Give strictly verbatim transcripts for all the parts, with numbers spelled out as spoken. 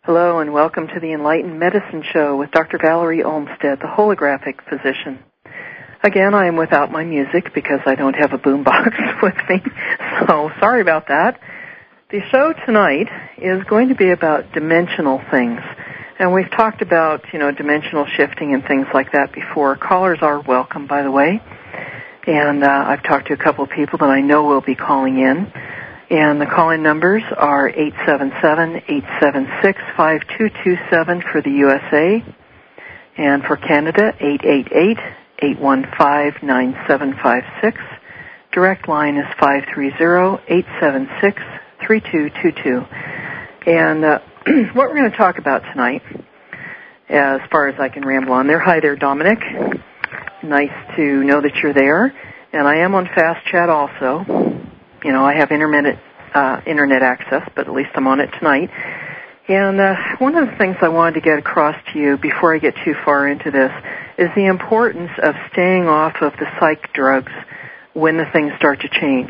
Hello and welcome to the Enlightened Medicine Show with Doctor Valerie Olmsted, the holographic physician. Again, I am without my music because I don't have a boombox with me, so sorry about that. The show tonight is going to be about dimensional things, and we've talked about, you know, dimensional shifting and things like that before. Callers are welcome, by the way, and uh, I've talked to a couple of people that I know will be calling in. And the call-in numbers are eight seven seven, eight seven six, five two two seven for the U S A, and for Canada, eight eight eight, eight one five, nine seven five six. Direct line is five three zero, eight seven six, three two two two. And uh, what we're going to talk about tonight, as far as I can ramble on there, hi there, Dominic. Nice to know that you're there. And I am on Fast Chat also. You know, I have intermittent uh, internet access, but at least I'm on it tonight. And uh, one of the things I wanted to get across to you before I get too far into this is the importance of staying off of the psych drugs when the things start to change.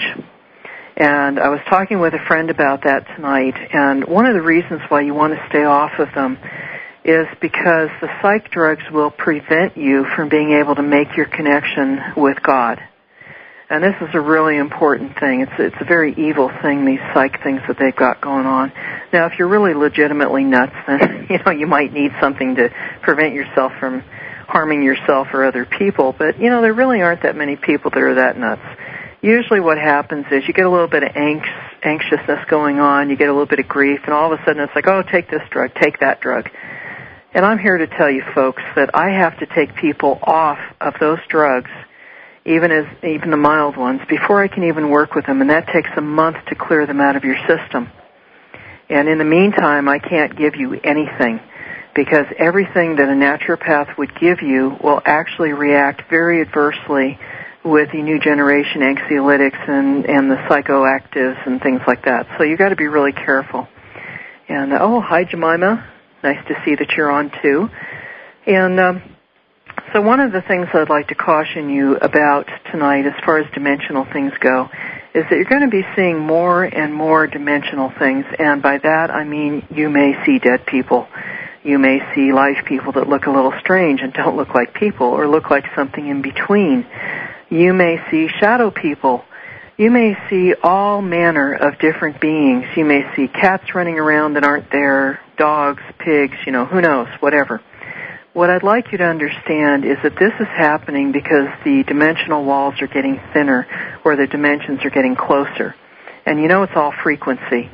And I was talking with a friend about that tonight, and one of the reasons why you want to stay off of them is because the psych drugs will prevent you from being able to make your connection with God. And this is a really important thing. It's it's a very evil thing, these psych things that they've got going on. Now, if you're really legitimately nuts, then, you know, you might need something to prevent yourself from harming yourself or other people. But, you know, there really aren't that many people that are that nuts. Usually what happens is you get a little bit of anx- anxiousness going on, you get a little bit of grief, and all of a sudden it's like, oh, take this drug, take that drug. And I'm here to tell you, folks, that I have to take people off of those drugs, even as even the mild ones, before I can even work with them, and that takes a month to clear them out of your system. And in the meantime, I can't give you anything, because everything that a naturopath would give you will actually react very adversely with the new generation anxiolytics and, and the psychoactives and things like that. So you've got to be really careful. And, oh, hi, Jemima. Nice to see that you're on, too. And um, so one of the things I'd like to caution you about tonight, as far as dimensional things go, is that you're going to be seeing more and more dimensional things, and by that I mean you may see dead people. You may see live people that look a little strange and don't look like people, or look like something in between. You may see shadow people. You may see all manner of different beings. You may see cats running around that aren't there, dogs, pigs, you know, who knows, whatever. What I'd like you to understand is that this is happening because the dimensional walls are getting thinner, or the dimensions are getting closer. And you know it's all frequency.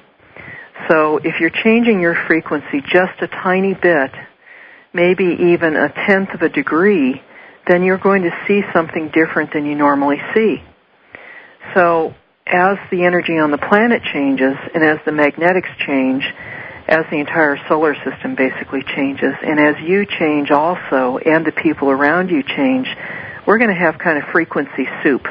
So if you're changing your frequency just a tiny bit, maybe even a tenth of a degree, then you're going to see something different than you normally see. So as the energy on the planet changes, and as the magnetics change, as the entire solar system basically changes, and as you change also, and the people around you change, we're going to have kind of frequency soup.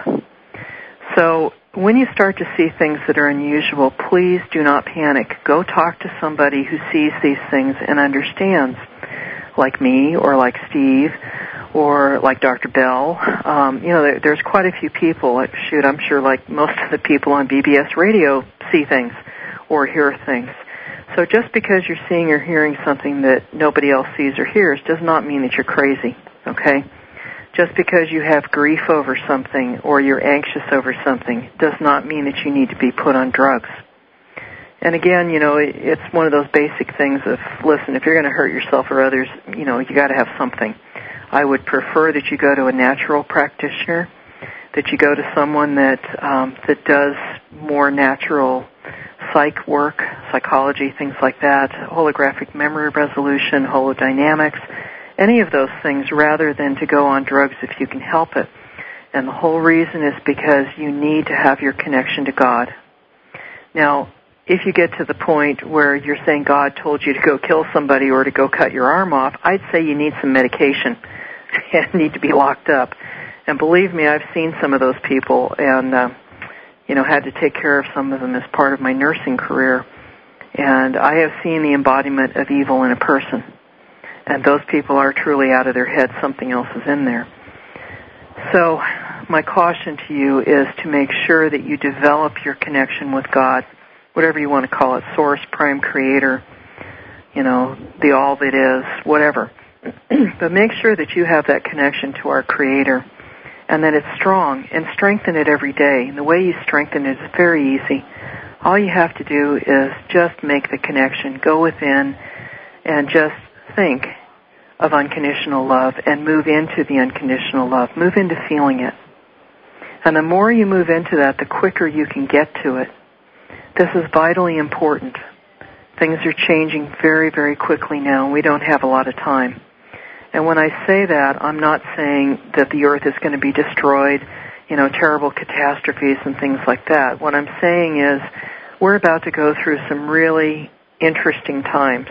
So when you start to see things that are unusual, please do not panic. Go talk to somebody who sees these things and understands, like me, or like Steve, or like Doctor Bell. Um, you know, there, there's quite a few people. Like, shoot, I'm sure like most of the people on B B S radio see things or hear things. So just because you're seeing or hearing something that nobody else sees or hears does not mean that you're crazy, okay? Just because you have grief over something or you're anxious over something does not mean that you need to be put on drugs. And again, you know, it's one of those basic things of, listen, if you're going to hurt yourself or others, you know, you got to have something. I would prefer that you go to a natural practitioner, that you go to someone that um, that does more natural psych work, psychology, things like that, holographic memory resolution, holodynamics, any of those things, rather than to go on drugs if you can help it. And the whole reason is because you need to have your connection to God. Now, if you get to the point where you're saying God told you to go kill somebody or to go cut your arm off, I'd say you need some medication and need to be locked up. And believe me, I've seen some of those people and, uh, you know, had to take care of some of them as part of my nursing career. And I have seen the embodiment of evil in a person. And those people are truly out of their head. Something else is in there. So my caution to you is to make sure that you develop your connection with God, whatever you want to call it, source, prime creator, you know, the all that is, whatever. But make sure that you have that connection to our Creator and that it's strong, and strengthen it every day. And the way you strengthen it is very easy. All you have to do is just make the connection, go within, and just think of unconditional love and move into the unconditional love. Move into feeling it. And the more you move into that, the quicker you can get to it. This is vitally important. Things are changing very, very quickly now, and we don't have a lot of time. And when I say that, I'm not saying that the earth is going to be destroyed, you know, terrible catastrophes and things like that. What I'm saying is we're about to go through some really interesting times.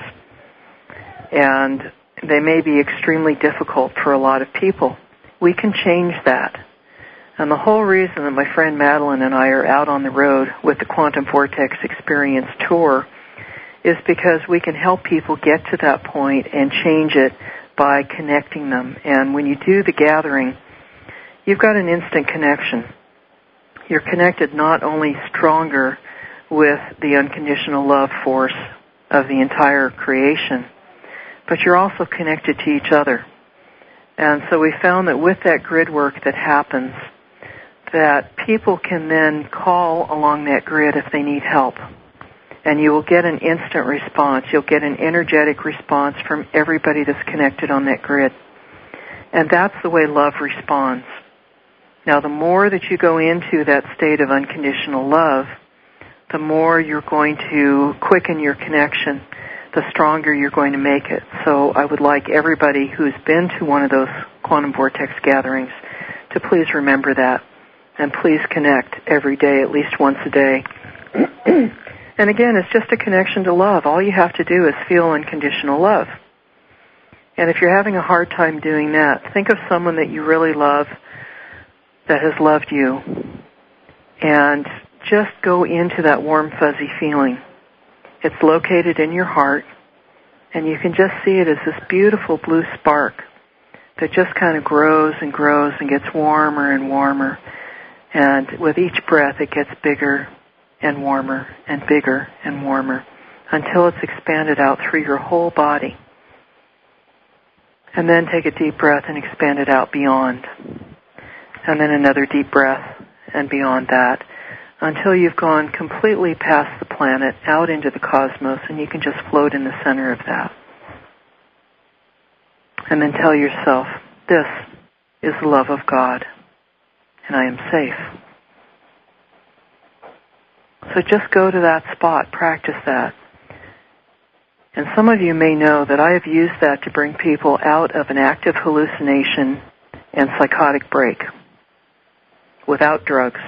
And they may be extremely difficult for a lot of people. We can change that. And the whole reason that my friend Madeline and I are out on the road with the Quantum Vortex Experience Tour is because we can help people get to that point and change it by connecting them. And when you do the gathering, you've got an instant connection. You're connected not only stronger with the unconditional love force of the entire creation, but you're also connected to each other. And so we found that with that grid work that happens, that people can then call along that grid if they need help. And you will get an instant response. You'll get an energetic response from everybody that's connected on that grid. And that's the way love responds. Now, the more that you go into that state of unconditional love, the more you're going to quicken your connection, the stronger you're going to make it. So I would like everybody who's been to one of those Quantum Vortex gatherings to please remember that. And please connect every day, at least once a day. And again, it's just a connection to love. All you have to do is feel unconditional love. And if you're having a hard time doing that, think of someone that you really love that has loved you. And just go into that warm, fuzzy feeling. It's located in your heart, and you can just see it as this beautiful blue spark that just kind of grows and grows and gets warmer and warmer. And with each breath, it gets bigger and warmer and bigger and warmer until it's expanded out through your whole body. And then take a deep breath and expand it out beyond. And then another deep breath and beyond that until you've gone completely past the planet, out into the cosmos, and you can just float in the center of that. And then tell yourself, this is the love of God, and I am safe. So just go to that spot, practice that. And some of you may know that I have used that to bring people out of an active hallucination and psychotic break without drugs.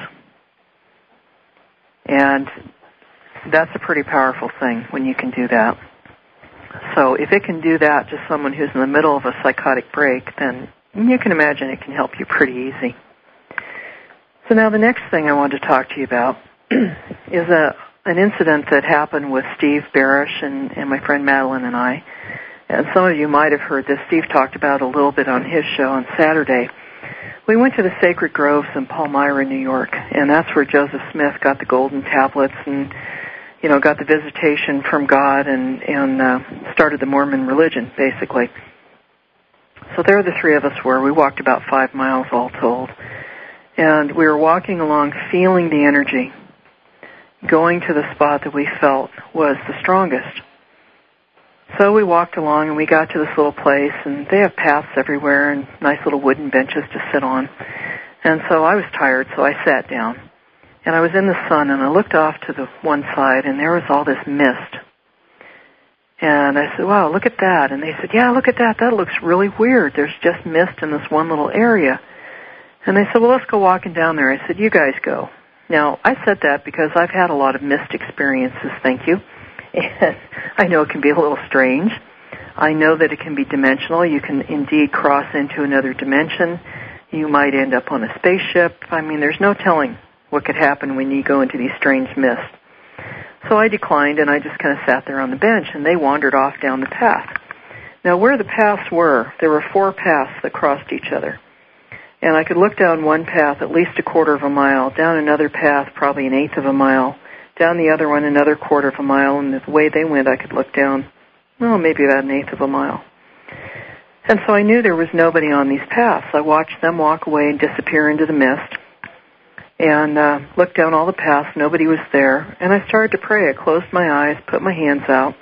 And that's a pretty powerful thing when you can do that. So if it can do that to someone who's in the middle of a psychotic break, then you can imagine it can help you pretty easy. So now the next thing I want to talk to you about is a an incident that happened with Steve Barish and, and my friend Madeline and I. And some of you might have heard this. Steve talked about it a little bit on his show on Saturday. We went to the Sacred Groves in Palmyra, New York, and that's where Joseph Smith got the golden tablets and, you know, got the visitation from God and, and uh, started the Mormon religion, basically. So there the three of us were. We walked about five miles all told. And we were walking along feeling the energy, going to the spot that we felt was the strongest. So we walked along and we got to this little place, and they have paths everywhere and nice little wooden benches to sit on. And so I was tired, so I sat down. And I was in the sun, and I looked off to the one side, and there was all this mist. And I said, wow, look at that. And they said, yeah, look at that. That looks really weird. There's just mist in this one little area. And they said, well, let's go walking down there. I said, you guys go. Now, I said that because I've had a lot of mist experiences, thank you. And I know it can be a little strange. I know that it can be dimensional. You can indeed cross into another dimension. You might end up on a spaceship. I mean, there's no telling what could happen when you go into these strange mists. So I declined, and I just kind of sat there on the bench, and they wandered off down the path. Now, where the paths were, there were four paths that crossed each other. And I could look down one path at least a quarter of a mile, down another path probably an eighth of a mile, down the other one another quarter of a mile, and the way they went I could look down oh, maybe about an eighth of a mile. And so I knew there was nobody on these paths. I watched them walk away and disappear into the mist, and uh, looked down all the paths. Nobody was there. And I started to pray. I closed my eyes, put my hands out,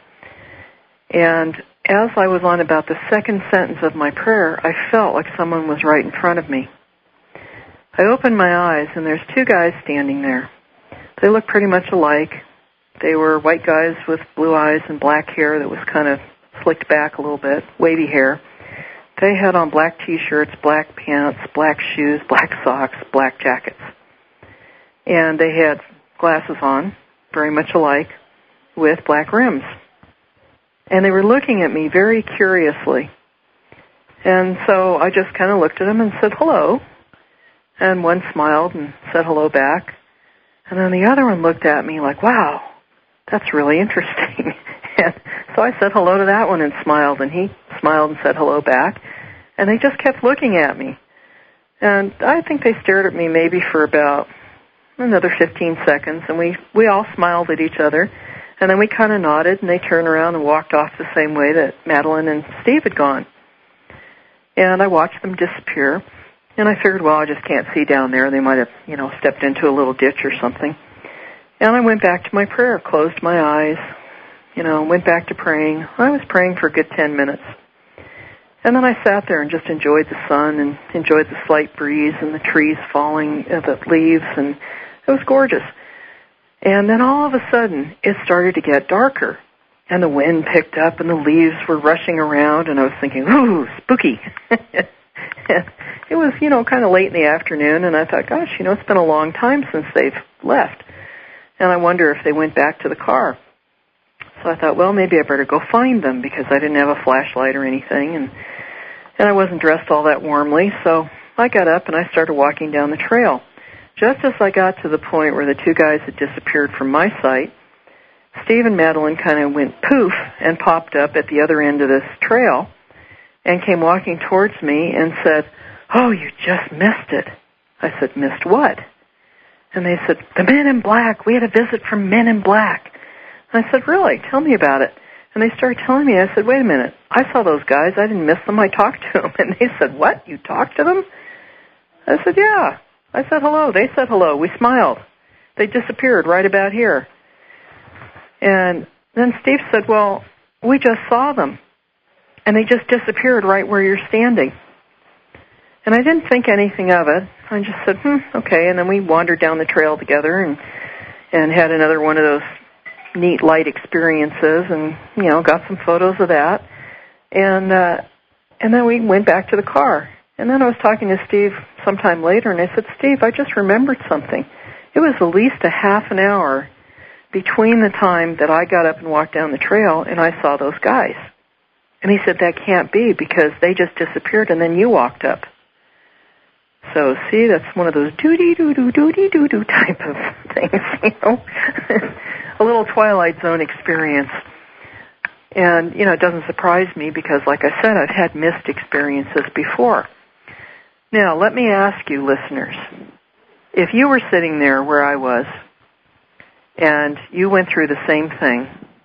and as I was on about the second sentence of my prayer, I felt like someone was right in front of me. I opened my eyes, and there's two guys standing there. They look pretty much alike. They were white guys with blue eyes and black hair that was kind of slicked back a little bit, wavy hair. They had on black T-shirts, black pants, black shoes, black socks, black jackets. And they had glasses on, very much alike, with black rims. And they were looking at me very curiously. And so I just kind of looked at them and said, hello. And one smiled and said hello back. And then the other one looked at me like, wow, that's really interesting. And so I said hello to that one and smiled, and he smiled and said hello back. And they just kept looking at me. And I think they stared at me maybe for about another fifteen seconds, and we, we all smiled at each other. And then we kind of nodded, and they turned around and walked off the same way that Madeline and Steve had gone. And I watched them disappear. And I figured, well, I just can't see down there. They might have, you know, stepped into a little ditch or something. And I went back to my prayer, closed my eyes, you know, went back to praying. I was praying for a good ten minutes. And then I sat there and just enjoyed the sun and enjoyed the slight breeze and the trees falling, uh, the leaves, and it was gorgeous. And then all of a sudden, it started to get darker. And the wind picked up and the leaves were rushing around, and I was thinking, ooh, spooky. It was, you know, kind of late in the afternoon, and I thought, gosh, you know, it's been a long time since they've left. And I wonder if they went back to the car. So I thought, well, maybe I better go find them, because I didn't have a flashlight or anything, and and I wasn't dressed all that warmly. So I got up and I started walking down the trail. Just as I got to the point where the two guys had disappeared from my sight, Steve and Madeline kind of went poof and popped up at the other end of this trail and came walking towards me and said, oh, you just missed it. I said, missed what? And they said, the Men in Black. We had a visit from Men in Black. And I said, really? Tell me about it. And they started telling me. I said, wait a minute. I saw those guys. I didn't miss them. I talked to them. And they said, what? You talked to them? I said, yeah. I said hello. They said hello. We smiled. They disappeared right about here. And then Steve said, well, we just saw them. And they just disappeared right where you're standing. And I didn't think anything of it. I just said, hmm, okay. And then we wandered down the trail together and and had another one of those neat light experiences, and, you know, got some photos of that. And uh, and then we went back to the car. And then I was talking to Steve sometime later, and I said, Steve, I just remembered something. It was at least a half an hour between the time that I got up and walked down the trail and I saw those guys. And he said, that can't be, because they just disappeared and then you walked up. So, see, that's one of those doo-dee-doo-doo-doo-dee-doo-doo type of things, you know, a little Twilight Zone experience. And, you know, it doesn't surprise me because, like I said, I've had missed experiences before. Now, let me ask you, listeners, if you were sitting there where I was and you went through the same thing,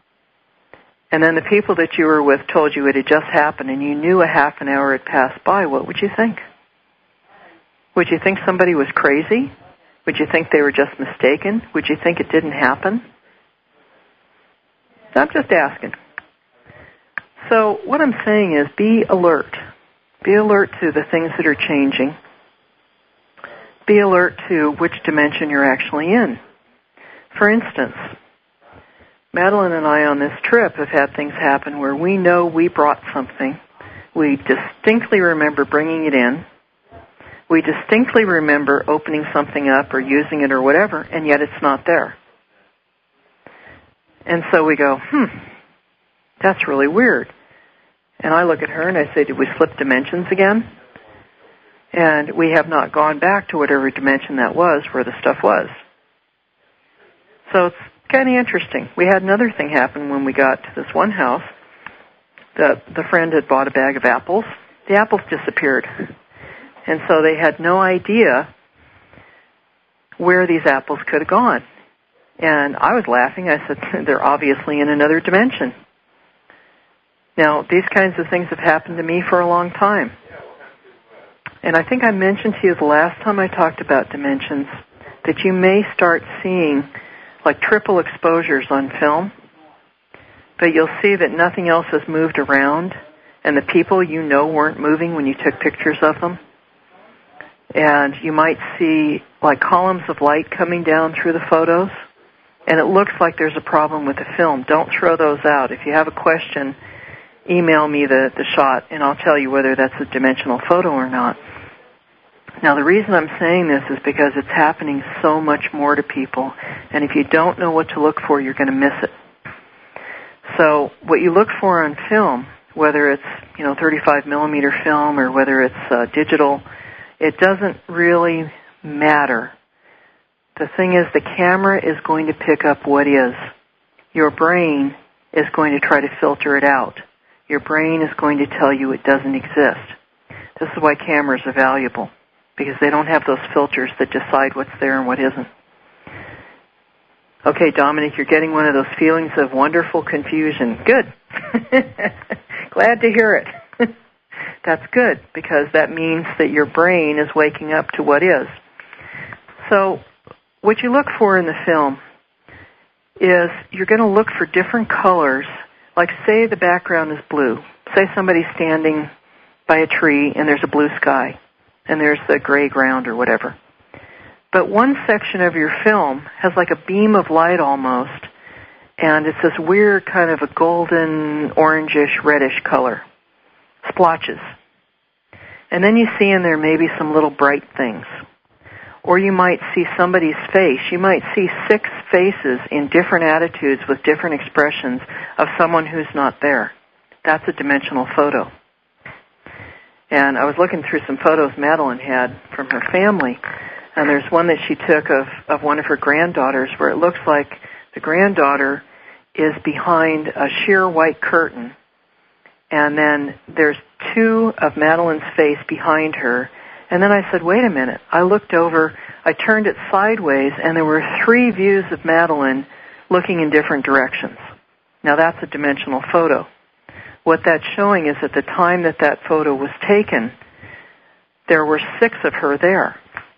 and then the people that you were with told you it had just happened and you knew a half an hour had passed by, what would you think? Would you think somebody was crazy? Would you think they were just mistaken? Would you think it didn't happen? I'm just asking. So what I'm saying is be alert. Be alert to the things that are changing. Be alert to which dimension you're actually in. For instance, Madeline and I on this trip have had things happen where we know we brought something. We distinctly remember bringing it in. We distinctly remember opening something up or using it or whatever, and yet it's not there. And so we go, hmm, that's really weird. And I look at her and I say, did we slip dimensions again? And we have not gone back to whatever dimension that was where the stuff was. So it's kind of interesting. We had another thing happen when we got to this one house. The, the friend had bought a bag of apples. The apples disappeared. And so they had no idea where these apples could have gone. And I was laughing. I said, they're obviously in another dimension. Now, these kinds of things have happened to me for a long time. And I think I mentioned to you the last time I talked about dimensions that you may start seeing like triple exposures on film, but you'll see that nothing else has moved around, and the people you know weren't moving when you took pictures of them. And you might see like columns of light coming down through the photos, and it looks like there's a problem with the film. Don't throw those out. If you have a question, email me the, the shot, and I'll tell you whether that's a dimensional photo or not. Now, the reason I'm saying this is because it's happening so much more to people, and if you don't know what to look for, you're going to miss it. So what you look for on film, whether it's, you know, thirty-five millimeter film or whether it's uh, digital, it doesn't really matter. The thing is, the camera is going to pick up what is. Your brain is going to try to filter it out. Your brain is going to tell you it doesn't exist. This is why cameras are valuable, because they don't have those filters that decide what's there and what isn't. Okay, Dominic, you're getting one of those feelings of wonderful confusion. Good. Glad to hear it. That's good, because that means that your brain is waking up to what is. So what you look for in the film is you're going to look for different colors. Like, say the background is blue. Say somebody's standing by a tree and there's a blue sky and there's the gray ground or whatever. But one section of your film has like a beam of light almost, and it's this weird kind of a golden, orangish, reddish color. Splotches. And then you see in there maybe some little bright things. Or you might see somebody's face. You might see six faces in different attitudes with different expressions of someone who's not there. That's a dimensional photo. And I was looking through some photos Madeline had from her family, and there's one that she took of, of one of her granddaughters where it looks like the granddaughter is behind a sheer white curtain, and then there's two of Madeline's face behind her. And then I said, wait a minute. I looked over, I turned it sideways, and there were three views of Madeline looking in different directions. Now that's a dimensional photo. What that's showing is at the time that that photo was taken, there were six of her there.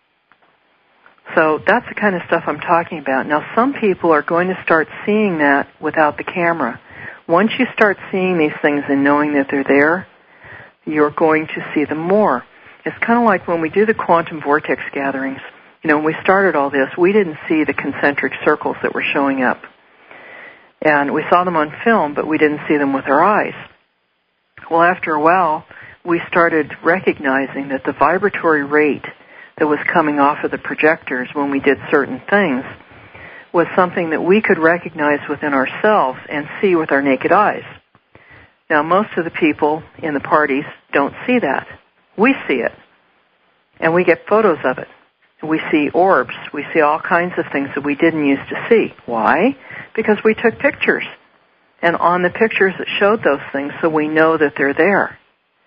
So that's the kind of stuff I'm talking about. Now, some people are going to start seeing that without the camera. Once you start seeing these things and knowing that they're there, you're going to see them more. It's kind of like when we do the quantum vortex gatherings. You know, when we started all this, we didn't see the concentric circles that were showing up. And we saw them on film, but we didn't see them with our eyes. Well, after a while, we started recognizing that the vibratory rate that was coming off of the projectors when we did certain things was something that we could recognize within ourselves and see with our naked eyes. Now, most of the people in the parties don't see that. We see it, and we get photos of it. We see orbs. We see all kinds of things that we didn't used to see. Why? Because we took pictures, and on the pictures it showed those things, so we know that they're there.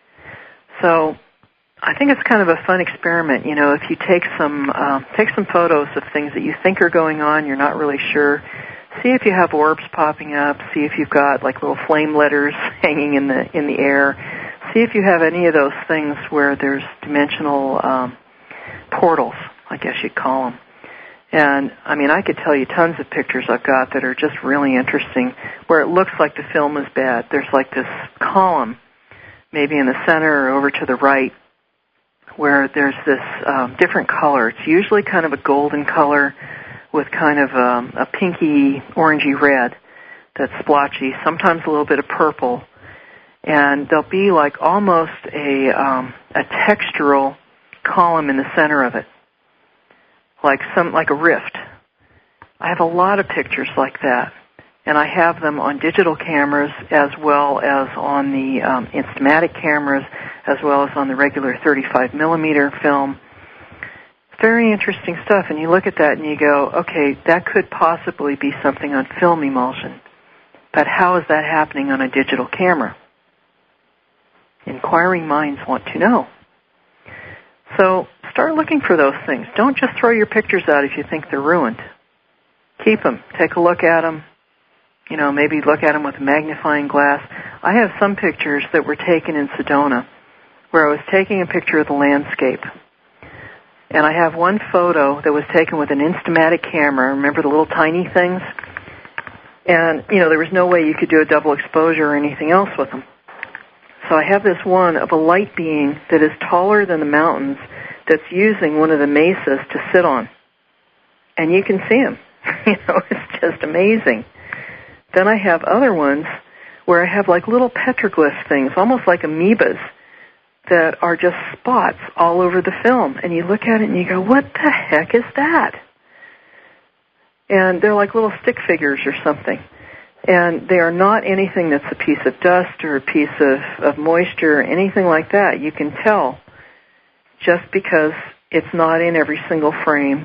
So I think it's kind of a fun experiment. You know, if you take some uh, take some photos of things that you think are going on, you're not really sure. See if you have orbs popping up. See if you've got like little flame letters hanging in the in the air. See if you have any of those things where there's dimensional um, portals, I guess you'd call them. And, I mean, I could tell you tons of pictures I've got that are just really interesting, where it looks like the film is bad. There's like this column, maybe in the center or over to the right, where there's this um, different color. It's usually kind of a golden color with kind of um, a pinky, orangey red that's splotchy, sometimes a little bit of purple. And there'll be like almost a um, a textural column in the center of it, like some like a rift. I have a lot of pictures like that, and I have them on digital cameras as well as on the um, Instamatic cameras, as well as on the regular thirty-five millimeter film. It's very interesting stuff, and you look at that and you go, okay, that could possibly be something on film emulsion, but how is that happening on a digital camera? Inquiring minds want to know. So start looking for those things. Don't just throw your pictures out if you think they're ruined. Keep them. Take a look at them. you know, maybe look at them with a magnifying glass. I have some pictures that were taken in Sedona where I was taking a picture of the landscape. And I have one photo that was taken with an Instamatic camera. Remember the little tiny things? And, you know, there was no way you could do a double exposure or anything else with them. So I have this one of a light being that is taller than the mountains that's using one of the mesas to sit on. And you can see him. You know, it's just amazing. Then I have other ones where I have like little petroglyph things, almost like amoebas, that are just spots all over the film. And you look at it and you go, what the heck is that? And they're like little stick figures or something. And they are not anything that's a piece of dust or a piece of, of moisture or anything like that. You can tell just because it's not in every single frame.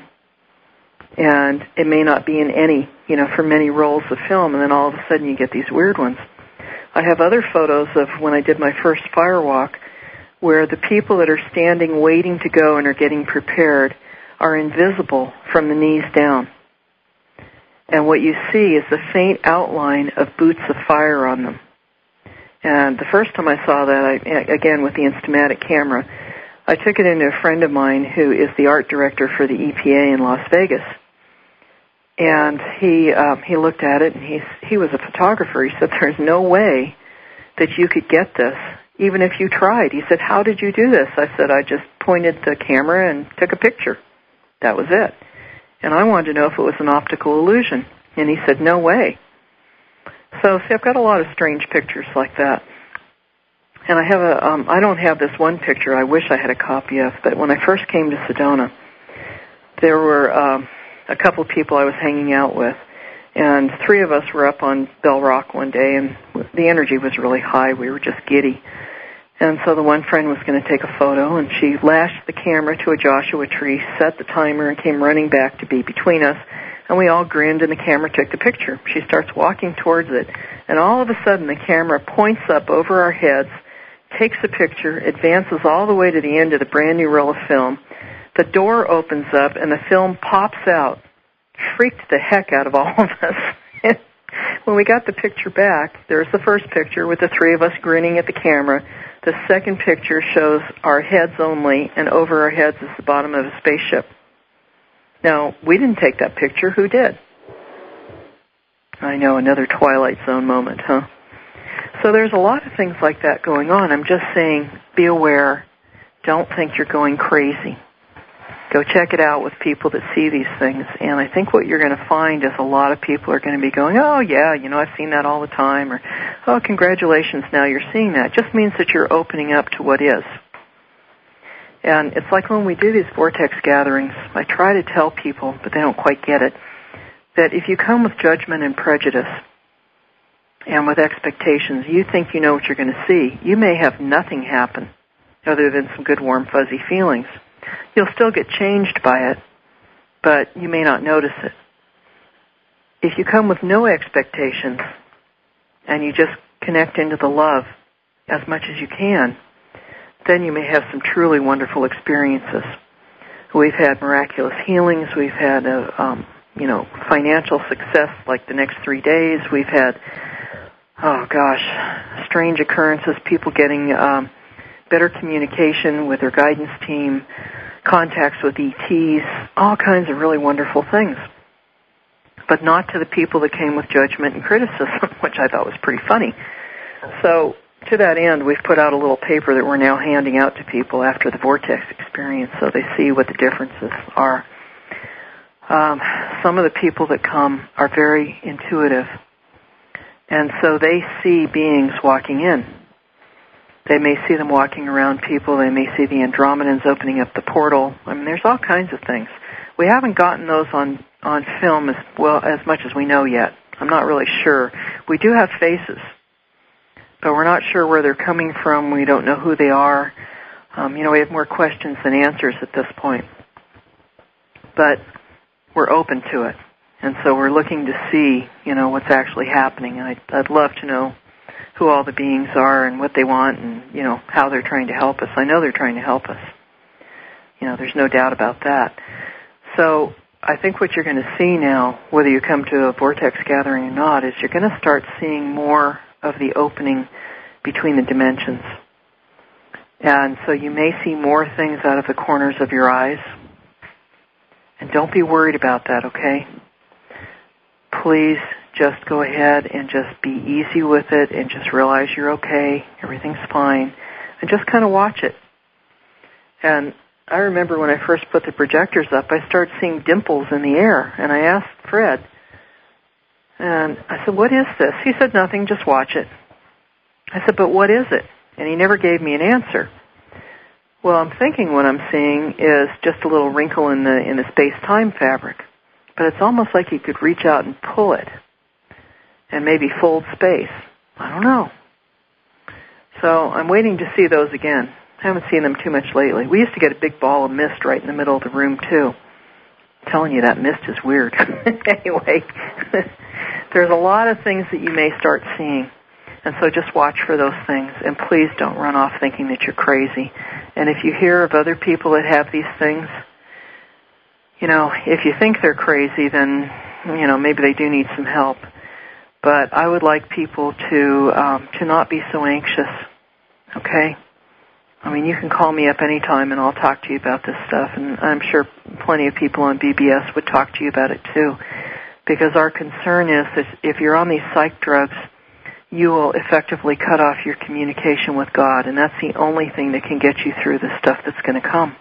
And it may not be in any, you know, for many rolls of film. And then all of a sudden you get these weird ones. I have other photos of when I did my first firewalk where the people that are standing waiting to go and are getting prepared are invisible from the knees down. And what you see is the faint outline of boots of fire on them. And the first time I saw that, I, again with the Instamatic camera, I took it into a friend of mine who is the art director for the E P A in Las Vegas. And he um, he looked at it, and he he was a photographer. He said, "There's no way that you could get this, even if you tried." He said, "How did you do this?" I said, "I just pointed the camera and took a picture. That was it." And I wanted to know if it was an optical illusion. And he said, "No way." So, see, I've got a lot of strange pictures like that. And I have a, um, I don't have this one picture I wish I had a copy of, but when I first came to Sedona, there were um, a couple of people I was hanging out with, and three of us were up on Bell Rock one day, and the energy was really high. We were just giddy. And so the one friend was going to take a photo, and she lashed the camera to a Joshua tree, set the timer, and came running back to be between us. And we all grinned, and the camera took the picture. She starts walking towards it, and all of a sudden the camera points up over our heads, takes a picture, advances all the way to the end of the brand new roll of film. The door opens up, and the film pops out. Freaked the heck out of all of us. When we got the picture back, there's the first picture with the three of us grinning at the camera. The second picture shows our heads only, and over our heads is the bottom of a spaceship. Now, we didn't take that picture. Who did? I know, another Twilight Zone moment, huh? So there's a lot of things like that going on. I'm just saying, be aware. Don't think you're going crazy. Go check it out with people that see these things. And I think what you're going to find is a lot of people are going to be going, oh, yeah, you know, I've seen that all the time. Or, oh, congratulations, now you're seeing that. It just means that you're opening up to what is. And it's like when we do these vortex gatherings, I try to tell people, but they don't quite get it, that if you come with judgment and prejudice and with expectations, you think you know what you're going to see, you may have nothing happen other than some good, warm, fuzzy feelings. You'll still get changed by it, but you may not notice it. If you come with no expectations and you just connect into the love as much as you can, then you may have some truly wonderful experiences. We've had miraculous healings. We've had, a, um, you know, financial success like the next three days. We've had, oh gosh, strange occurrences, people getting um, better communication with their guidance team, contacts with E Ts, all kinds of really wonderful things. But not to the people that came with judgment and criticism, which I thought was pretty funny. So to that end, we've put out a little paper that we're now handing out to people after the vortex experience so they see what the differences are. Um, some of the people that come are very intuitive, and so they see beings walking in. They may see them walking around people. They may see the Andromedans opening up the portal. I mean, there's all kinds of things. We haven't gotten those on, on film as well as much as we know yet. I'm not really sure. We do have faces, but we're not sure where they're coming from. We don't know who they are. Um, you know, we have more questions than answers at this point. But we're open to it. And so we're looking to see, you know, what's actually happening. And I'd, I'd love to know who all the beings are and what they want and, you know, how they're trying to help us. I know they're trying to help us. You know, there's no doubt about that. So I think what you're going to see now, whether you come to a vortex gathering or not, is you're going to start seeing more of the opening between the dimensions. And so you may see more things out of the corners of your eyes. And don't be worried about that, okay? Please just go ahead and just be easy with it and just realize you're okay, everything's fine, and just kind of watch it. And I remember when I first put the projectors up, I started seeing dimples in the air, and I asked Fred, and I said, what is this? He said, nothing, just watch it. I said, but what is it? And he never gave me an answer. Well, I'm thinking what I'm seeing is just a little wrinkle in the in the space-time fabric, but it's almost like you could reach out and pull it and maybe fold space. I don't know. So I'm waiting to see those again. I haven't seen them too much lately. We used to get a big ball of mist right in the middle of the room, too. I'm telling you, that mist is weird. Anyway, there's a lot of things that you may start seeing. And so just watch for those things. And please don't run off thinking that you're crazy. And if you hear of other people that have these things, you know, if you think they're crazy, then, you know, maybe they do need some help. But I would like people to um, to not be so anxious, okay? I mean, you can call me up anytime and I'll talk to you about this stuff. And I'm sure plenty of people on B B S would talk to you about it too. Because our concern is that if you're on these psych drugs, you will effectively cut off your communication with God. And that's the only thing that can get you through the stuff that's going to come.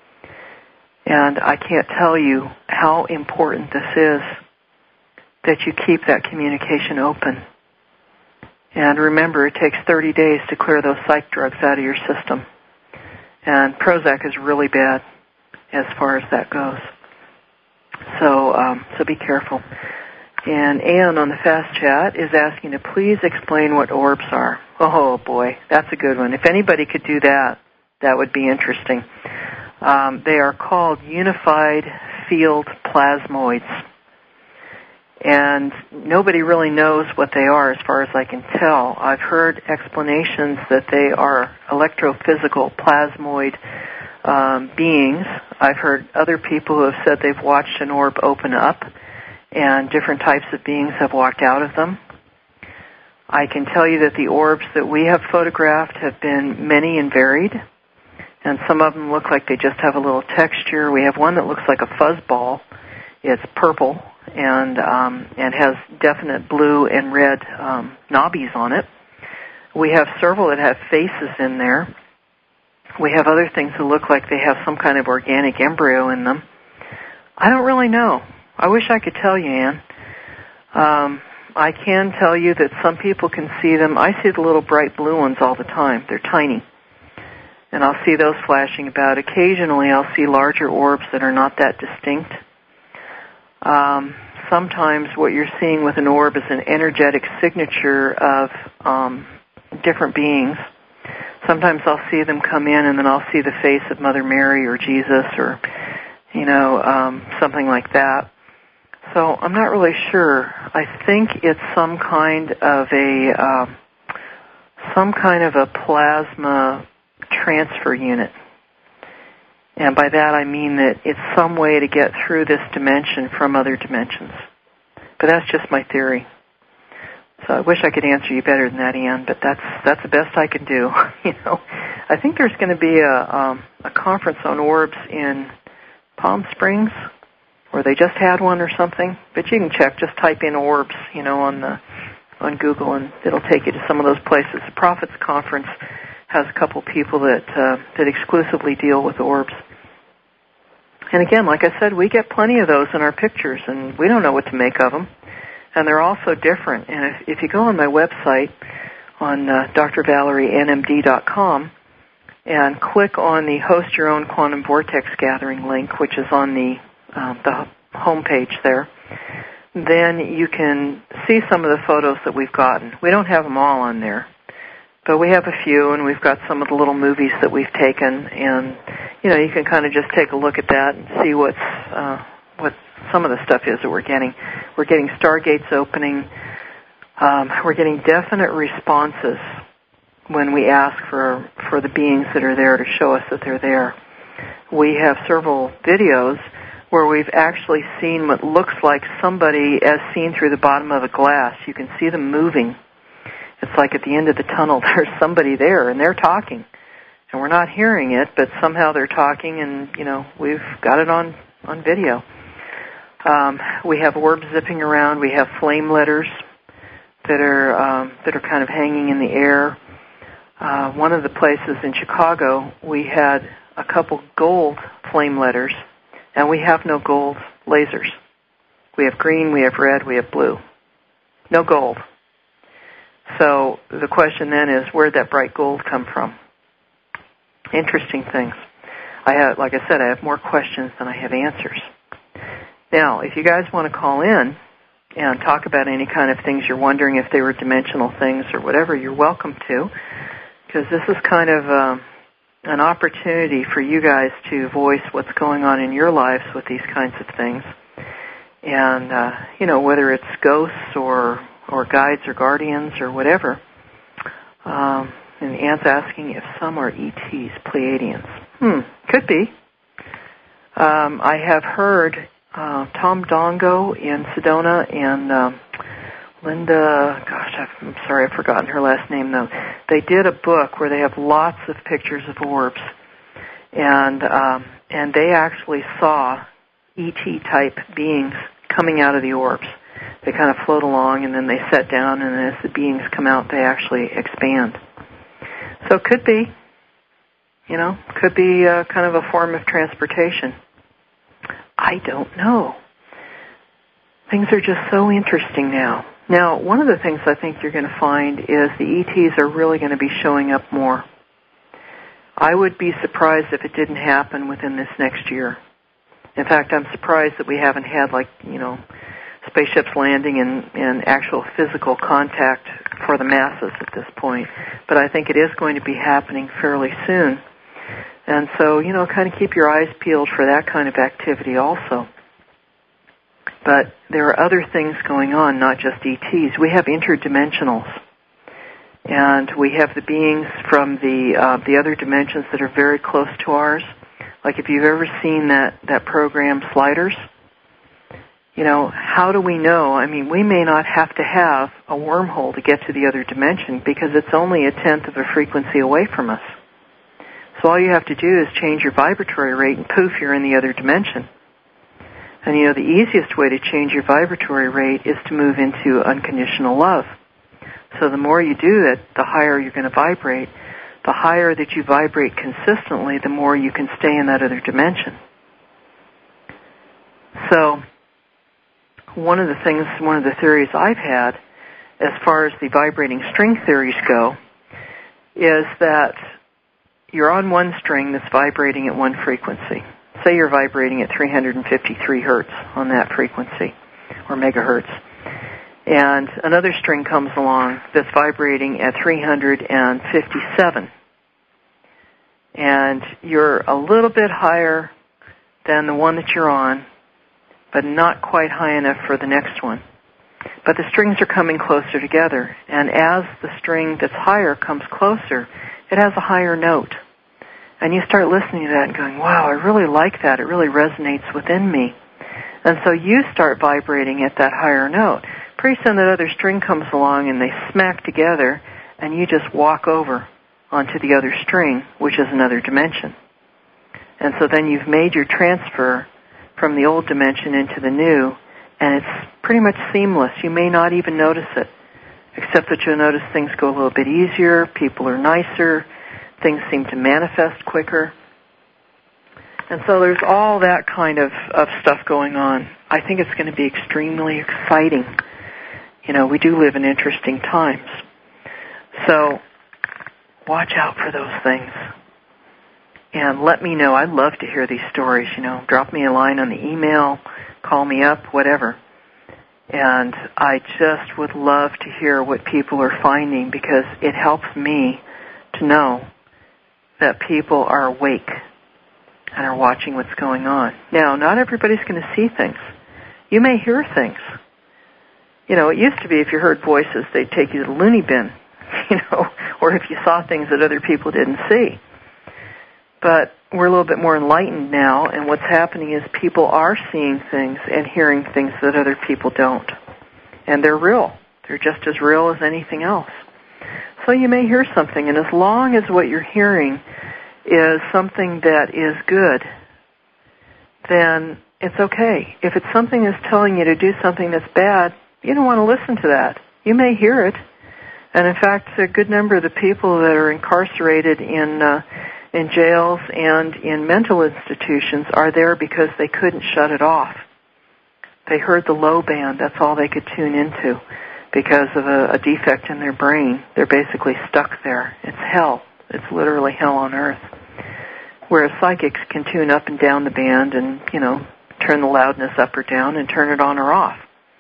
And I can't tell you how important this is that you keep that communication open. And remember, it takes thirty days to clear those psych drugs out of your system. And Prozac is really bad as far as that goes. So, um, so be careful. And Ann on the Fast Chat is asking to please explain what orbs are. Oh boy, that's a good one. If anybody could do that, that would be interesting. Um, they are called unified field plasmoids. And nobody really knows what they are as far as I can tell. I've heard explanations that they are electrophysical plasmoid um, beings. I've heard other people who have said they've watched an orb open up and different types of beings have walked out of them. I can tell you that the orbs that we have photographed have been many and varied, and some of them look like they just have a little texture. We have one that looks like a fuzzball. It's purple and um, and has definite blue and red um, knobbies on it. We have several that have faces in there. We have other things that look like they have some kind of organic embryo in them. I don't really know. I wish I could tell you, Ann. Um, I can tell you that some people can see them. I see the little bright blue ones all the time. They're tiny. And I'll see those flashing about. Occasionally I'll see larger orbs that are not that distinct. Um, sometimes what you're seeing with an orb is an energetic signature of um, different beings. Sometimes I'll see them come in and then I'll see the face of Mother Mary or Jesus or, you know, um, something like that. So I'm not really sure. I think it's some kind of a uh, some kind of a plasma transfer unit. And by that I mean that it's some way to get through this dimension from other dimensions. But that's just my theory. So I wish I could answer you better than that, Ann, but that's that's the best I can do. You know, I think there's going to be a um, a conference on orbs in Palm Springs, or they just had one or something. But you can check. Just type in orbs, you know, on the on Google, and it'll take you to some of those places. The Prophets Conference has a couple people that uh, that exclusively deal with orbs. And again, like I said, we get plenty of those in our pictures, and we don't know what to make of them. And they're all so different. And if, if you go on my website, on uh, D R Valerie N M D dot com, and click on the Host Your Own Quantum Vortex Gathering link, which is on the uh, the home page there, then you can see some of the photos that we've gotten. We don't have them all on there, but we have a few, and we've got some of the little movies that we've taken. And, you know, you can kind of just take a look at that and see what's uh, what some of the stuff is that we're getting. We're getting stargates opening. Um, we're getting definite responses when we ask for for the beings that are there to show us that they're there. We have several videos where we've actually seen what looks like somebody as seen through the bottom of a glass. You can see them moving. It's like at the end of the tunnel, there's somebody there, and they're talking. And we're not hearing it, but somehow they're talking, and, you know, we've got it on, on video. Um, we have orbs zipping around. We have flame letters that are um, that are kind of hanging in the air. Uh, one of the places in Chicago, we had a couple gold flame letters, and we have no gold lasers. We have green, we have red, we have blue. No gold. So the question then is, where'd that bright gold come from? Interesting things. I have, like I said, I have more questions than I have answers. Now, if you guys want to call in and talk about any kind of things you're wondering if they were dimensional things or whatever, you're welcome to, because this is kind of uh, an opportunity for you guys to voice what's going on in your lives with these kinds of things. And, uh, you know, whether it's ghosts or, or guides or guardians or whatever. Um, and Anne's asking if some are E Ts, Pleiadians. Hmm, could be. Um, I have heard uh, Tom Dongo in Sedona and um, Linda, gosh, I'm sorry, I've forgotten her last name, though. They did a book where they have lots of pictures of orbs. And, um, and they actually saw E T-type beings coming out of the orbs. They kind of float along, and then they set down, and as the beings come out, they actually expand. So it could be, you know, could be uh, kind of a form of transportation. I don't know. Things are just so interesting now. Now, one of the things I think you're going to find is the E Ts are really going to be showing up more. I would be surprised if it didn't happen within this next year. In fact, I'm surprised that we haven't had, like, you know, spaceships landing and, and actual physical contact for the masses at this point. But I think it is going to be happening fairly soon. And so, you know, kind of keep your eyes peeled for that kind of activity also. But there are other things going on, not just E Ts. We have interdimensionals. And we have the beings from the uh, the other dimensions that are very close to ours. Like if you've ever seen that, that program, Sliders, you know, how do we know? I mean, we may not have to have a wormhole to get to the other dimension because it's only a tenth of a frequency away from us. So all you have to do is change your vibratory rate and poof, you're in the other dimension. And, you know, the easiest way to change your vibratory rate is to move into unconditional love. So the more you do it, the higher you're going to vibrate. The higher that you vibrate consistently, the more you can stay in that other dimension. So one of the things, one of the theories I've had, as far as the vibrating string theories go, is that you're on one string that's vibrating at one frequency. Say you're vibrating at three hundred fifty-three hertz on that frequency, or megahertz. And another string comes along that's vibrating at three hundred fifty-seven. And you're a little bit higher than the one that you're on, but not quite high enough for the next one. But the strings are coming closer together. And as the string that's higher comes closer, it has a higher note. And you start listening to that and going, wow, I really like that. It really resonates within me. And so you start vibrating at that higher note. Pretty soon that other string comes along and they smack together and you just walk over onto the other string, which is another dimension. And so then you've made your transfer from the old dimension into the new, and it's pretty much seamless. You may not even notice it, except that you'll notice things go a little bit easier, people are nicer, things seem to manifest quicker. And so there's all that kind of, of stuff going on. I think it's going to be extremely exciting. You know, we do live in interesting times. So watch out for those things. And let me know. I'd love to hear these stories, you know. Drop me a line on the email, call me up, whatever. And I just would love to hear what people are finding because it helps me to know that people are awake and are watching what's going on. Now, not everybody's going to see things. You may hear things. You know, it used to be if you heard voices, they'd take you to the loony bin, you know, or if you saw things that other people didn't see. But we're a little bit more enlightened now, and what's happening is people are seeing things and hearing things that other people don't. And they're real. They're just as real as anything else. So you may hear something, and as long as what you're hearing is something that is good, then it's okay. If it's something that's telling you to do something that's bad, you don't want to listen to that. You may hear it. And in fact, a good number of the people that are incarcerated in uh, in jails and in mental institutions are there because they couldn't shut it off. They heard the low band. That's all they could tune into because of a, a defect in their brain. They're basically stuck there. It's hell. It's literally hell on earth. Whereas psychics can tune up and down the band and, you know, turn the loudness up or down and turn it on or off.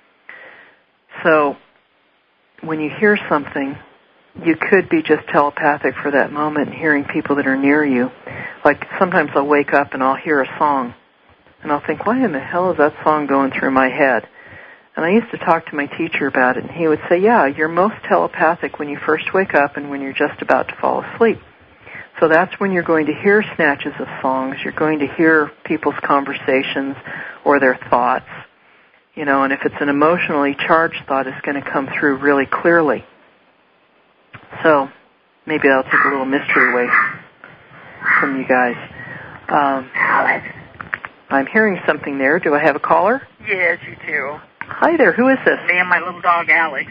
So when you hear something, you could be just telepathic for that moment and hearing people that are near you. Like sometimes I'll wake up and I'll hear a song, and I'll think, why in the hell is that song going through my head? And I used to talk to my teacher about it, and he would say, yeah, you're most telepathic when you first wake up and when you're just about to fall asleep. So that's when you're going to hear snatches of songs. You're going to hear people's conversations or their thoughts. You know, and if it's an emotionally charged thought, it's going to come through really clearly. So maybe that'll take a little mystery away from you guys. Um, I'm hearing something there. Do I have a caller? Yes, you do. Hi there. Who is this? Me and my little dog, Alex.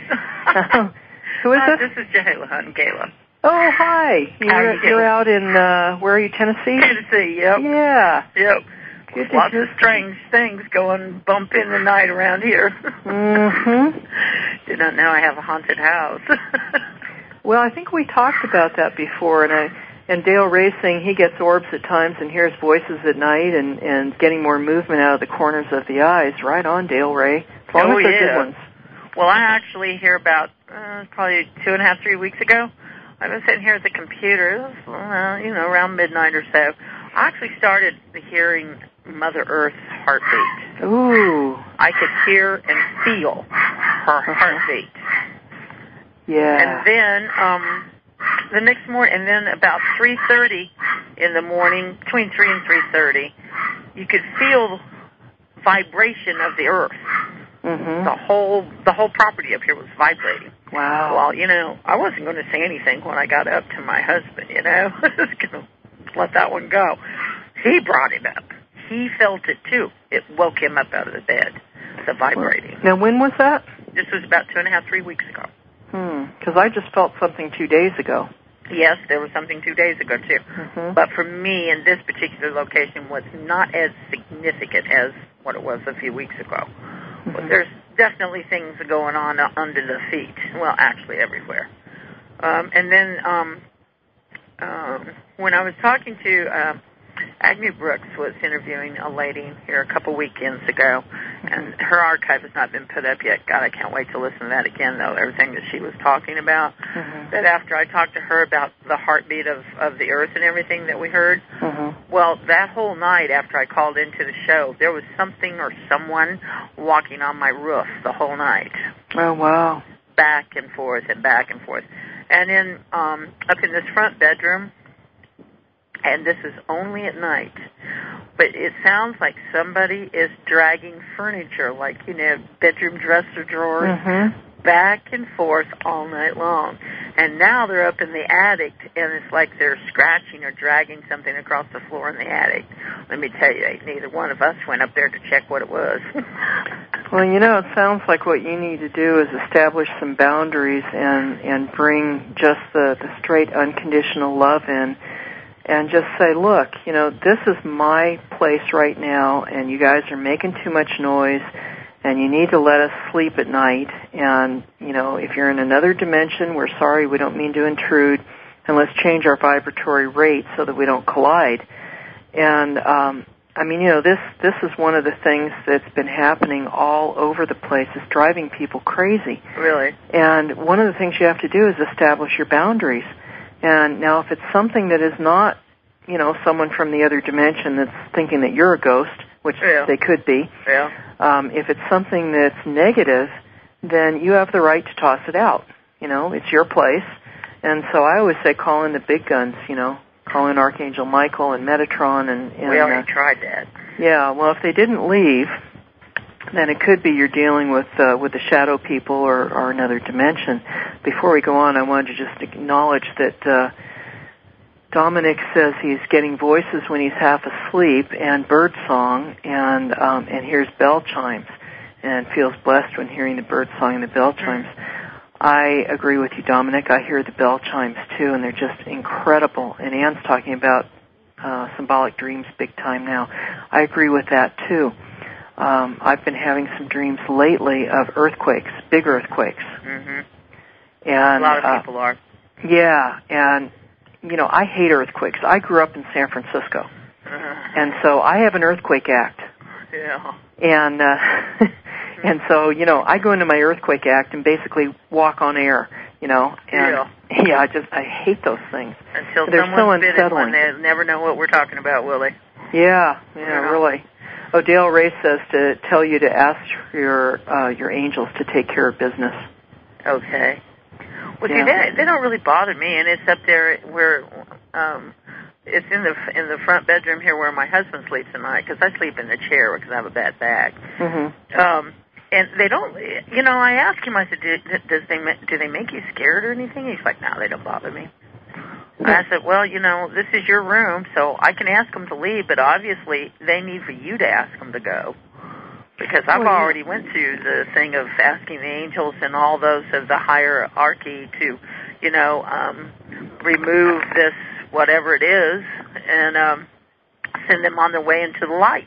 Who is uh, this? This is Jayla and Gayla. Oh, hi. You're, How are you you're out in, uh, where are you, Tennessee? Tennessee, yep. Yeah. Yep. Good to Lots hear. of strange things going bump in the night around here. Mm-hmm. Did not know I have a haunted house. Well, I think we talked about that before, and I and Dale Ray's saying he gets orbs at times and hears voices at night and, and getting more movement out of the corners of the eyes. Right on, Dale Ray. As long oh, as they're yeah. good ones. Well, I actually hear about uh, probably two and a half, three weeks ago. I was sitting here at the computer, it was, uh, you know, around midnight or so. I actually started hearing Mother Earth's heartbeat. Ooh. I could hear and feel her heartbeat. Yeah. And then um, the next morning, and then about three thirty in the morning, between three and three thirty, you could feel vibration of the earth. Mm-hmm. The whole the whole property up here was vibrating. Wow. Well, you know, I wasn't going to say anything when I got up to my husband, you know. I was going to let that one go. He brought it up. He felt it, too. It woke him up out of the bed, the vibrating. Now, when was that? This was about two and a half, three weeks ago. Hmm, because I just felt something two days ago. Yes, there was something two days ago, too. Mm-hmm. But for me, in this particular location, was not as significant as what it was a few weeks ago. Mm-hmm. But there's definitely things going on under the feet. Well, actually everywhere. Um, and then um, um, when I was talking to uh, Agnew Brooks was interviewing a lady here a couple weekends ago, and her archive has not been put up yet. God, I can't wait to listen to that again, though, everything that she was talking about. Mm-hmm. That after I talked to her about the heartbeat of, of the earth and everything that we heard, mm-hmm. well, that whole night after I called into the show, there was something or someone walking on my roof the whole night. Oh, wow. Back and forth and back and forth. And then um, up in this front bedroom, and this is only at night, but it sounds like somebody is dragging furniture, like, you know, bedroom dresser drawers, mm-hmm. back and forth all night long. And now they're up in the attic, and it's like they're scratching or dragging something across the floor in the attic. Let me tell you, neither one of us went up there to check what it was. Well, you know, it sounds like what you need to do is establish some boundaries and, and bring just the, the straight unconditional love in. And just say, look, you know, this is my place right now, and you guys are making too much noise, and you need to let us sleep at night. And, you know, if you're in another dimension, we're sorry, we don't mean to intrude, and let's change our vibratory rate so that we don't collide. And, um, I mean, you know, this, this is one of the things that's been happening all over the place. It's driving people crazy. Really? And one of the things you have to do is establish your boundaries. And now if it's something that is not, you know, someone from the other dimension that's thinking that you're a ghost, which yeah. they could be, yeah. um, if it's something that's negative, then you have the right to toss it out. You know, it's your place. And so I always say call in the big guns, you know. call in Archangel Michael and Metatron. And, and we already uh, tried that. Yeah, well, if they didn't leave, then it could be you're dealing with uh, with the shadow people or, or another dimension. Before we go on, I wanted to just acknowledge that uh, Dominic says he's getting voices when he's half asleep and bird song and um, and hears bell chimes and feels blessed when hearing the bird song and the bell chimes. I agree with you, Dominic. I hear the bell chimes, too, and they're just incredible. And Ann's talking about uh, symbolic dreams big time now. I agree with that, too. Um, I've been having some dreams lately of earthquakes, big earthquakes. Mm-hmm. And, a lot of uh, people are. Yeah, and, you know, I hate earthquakes. I grew up in San Francisco. Uh-huh. And so I have an earthquake act. Yeah. And, uh, and so, you know, I go into my earthquake act and basically walk on air, you know. And, yeah. Yeah, I just, I hate those things. Until They're someone's so bitten unsettling. one, they never know what we're talking about, will they? Yeah, yeah, yeah. really. Odale Ray says to tell you to ask your uh, your angels to take care of business. Okay. Well, Yeah. see, they, they don't really bother me, and it's up there where um, it's in the in the front bedroom here where my husband sleeps at night, because I sleep in the chair because I have a bad back. Mm-hmm. Um, and they don't, you know. I asked him. I said, do, does they do they make you scared or anything? He's like, no, they don't bother me. I said, well, you know, this is your room, so I can ask them to leave, but obviously they need for you to ask them to go. Because I've well, already yeah. went through the thing of asking the angels and all those of the hierarchy to, you know, um, remove this, whatever it is, and um, send them on their way into the light.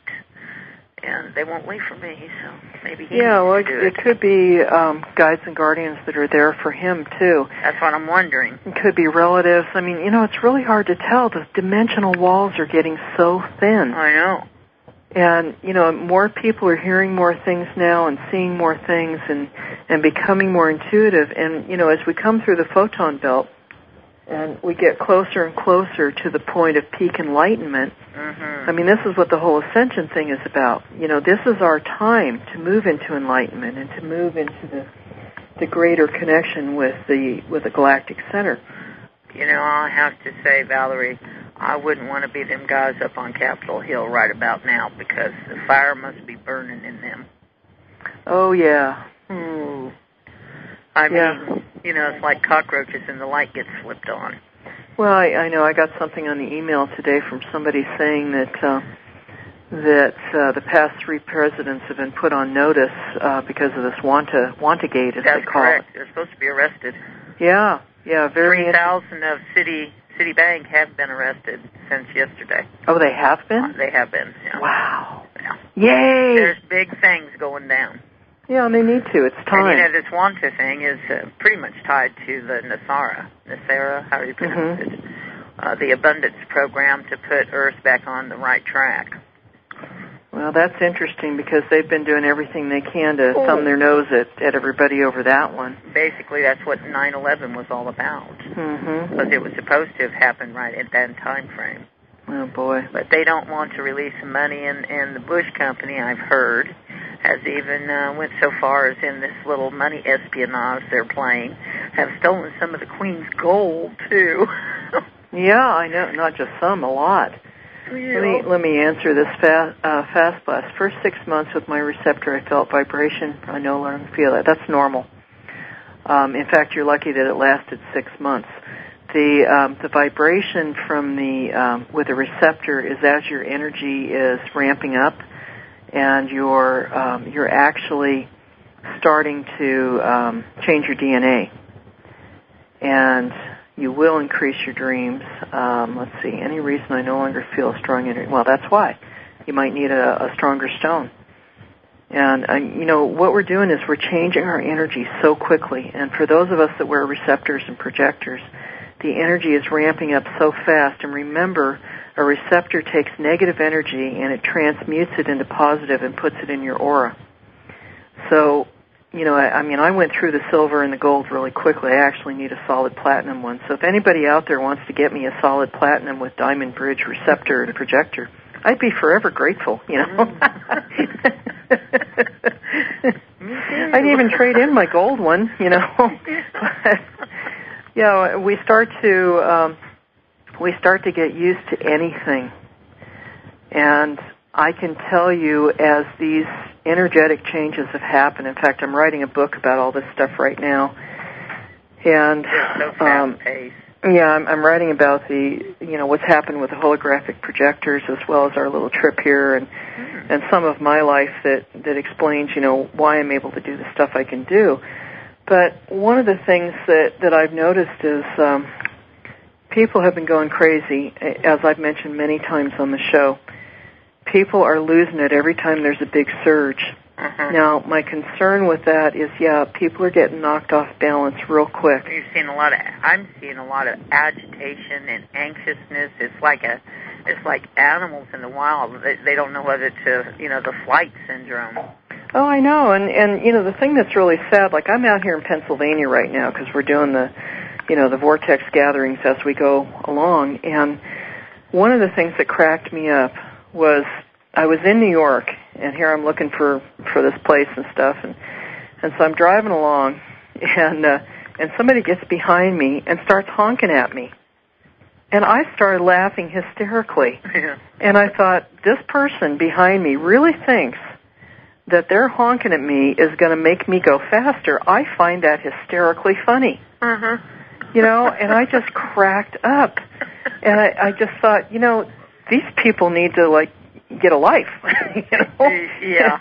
And they won't leave for me, so maybe he Yeah, well, needs to do it it. could be um, guides and guardians that are there for him, too. That's what I'm wondering. It could be relatives. I mean, you know, it's really hard to tell. The dimensional walls are getting so thin. I know. And, you know, more people are hearing more things now and seeing more things and, and becoming more intuitive. And, you know, as we come through the photon belt and we get closer and closer to the point of peak enlightenment, mm-hmm. I mean, this is what the whole ascension thing is about. You know, this is our time to move into enlightenment and to move into the the greater connection with the with the galactic center. You know, I have to say, Valerie, I wouldn't want to be them guys up on Capitol Hill right about now because the fire must be burning in them. Oh, yeah. Hmm. I yeah. mean, you know, it's like cockroaches and the light gets flipped on. Well, I, I know I got something on the email today from somebody saying that uh, that uh, the past three presidents have been put on notice uh, because of this Wanta Wantagate, as That's they call correct. it. They're supposed to be arrested. Yeah, yeah, very. Three thousand of City Citibank have been arrested since yesterday. Oh, they have been? Uh, they have been. Yeah. Wow. Yeah. Yay! There's big things going down. Yeah, and they need to. It's time. And, you know, this Wanta thing is uh, pretty much tied to the Nasara, Nasara, how do you pronounce mm-hmm. it? Uh, the abundance program to put Earth back on the right track. Well, that's interesting because they've been doing everything they can to oh. thumb their nose at, at everybody over that one. Basically, that's what nine eleven was all about. Mm-hmm. Because it was supposed to have happened right at that time frame. Oh, boy. But they don't want to release the money, and, and the Bush company, I've heard, has even uh, went so far as in this little money espionage they're playing, have stolen some of the Queen's gold, too. Yeah, I know. Not just some, a lot. Yeah. Let me let me answer this fast, uh, fast blast. First six months with my receptor, I felt vibration. I no longer feel that. That's normal. Um, in fact, you're lucky that it lasted six months. The um, the vibration from the um, with the receptor is as your energy is ramping up, and you're um, you're actually starting to um, change your D N A, and you will increase your dreams. Um, let's see. Any reason I no longer feel a strong energy? Well, that's why. You might need a, a stronger stone. And, uh, you know, what we're doing is we're changing our energy so quickly. And for those of us that wear receptors and projectors, the energy is ramping up so fast. And remember, a receptor takes negative energy and it transmutes it into positive and puts it in your aura. So, you know, I, I mean, I went through the silver and the gold really quickly. I actually need a solid platinum one. So if anybody out there wants to get me a solid platinum with diamond bridge receptor and projector, I'd be forever grateful, you know. I'd even trade in my gold one, you know. Yeah, we start to um, we start to get used to anything. And I can tell you, as these energetic changes have happened, in fact, I'm writing a book about all this stuff right now. And You're so fast-paced. Um, yeah, I'm, I'm writing about the, you know, what's happened with the holographic projectors, as well as our little trip here, and mm. and some of my life that, that explains, you know, why I'm able to do the stuff I can do. But one of the things that, that I've noticed is um, people have been going crazy, as I've mentioned many times on the show. People are losing it every time there's a big surge. Uh-huh. Now, my concern with that is, yeah, people are getting knocked off balance real quick. You've seen a lot of, I'm seeing a lot of agitation and anxiousness. It's like a, it's like animals in the wild. They, they don't know whether to, you know, the flight syndrome. Oh, I know, and and you know, the thing that's really sad, like I'm out here in Pennsylvania right now because we're doing the, you know, the vortex gatherings as we go along, and one of the things that cracked me up was I was in New York, and here I'm looking for, for this place and stuff, and and so I'm driving along, and uh, and somebody gets behind me and starts honking at me, and I started laughing hysterically, yeah. And I thought, this person behind me really thinks that they're honking at me is going to make me go faster. I find that hysterically funny, uh-huh. you know, and I just cracked up, and I, I just thought, you know, these people need to, like, get a life, you know? Yeah.